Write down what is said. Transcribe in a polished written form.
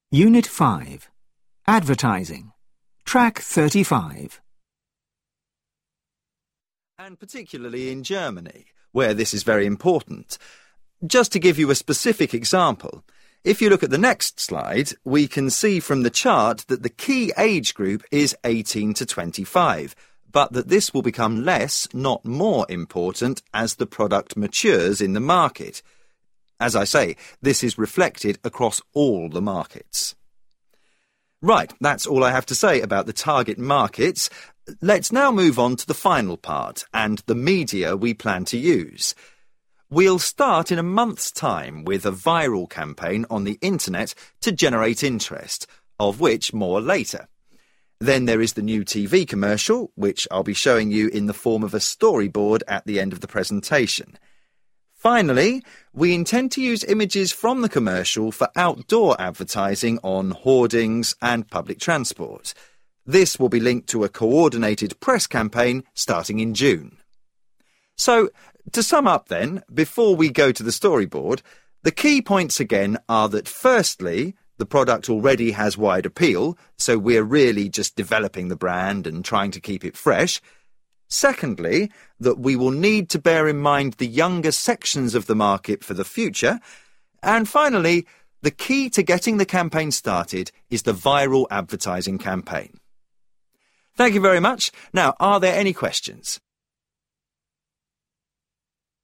Unit 5. Advertising. Track 35. And particularly in Germany, where this is very important. Just to give you a specific example, if you look at the next slide, we can see from the chart that the key age group is 18 to 25, but that this will become less, not more important as the product matures in the market. As I say, this is reflected across all the markets. Right, that's all I have to say about the target markets. Let's now move on to the final part and the media we plan to use. We'll start in a month's time with a viral campaign on the internet to generate interest, of which more later. Then there is the new TV commercial, which I'll be showing you in the form of a storyboard at the end of the presentation. Finally, we intend to use images from the commercial for outdoor advertising on hoardings and public transport. This will be linked to a coordinated press campaign starting in June. So, to sum up then, before we go to the storyboard, the key points again are that firstly, the product already has wide appeal, so we're really just developing the brand and trying to keep it fresh. Secondly, that we will need to bear in mind the younger sections of the market for the future. And finally, the key to getting the campaign started is the viral advertising campaign. Thank you very much. Now, are there any questions?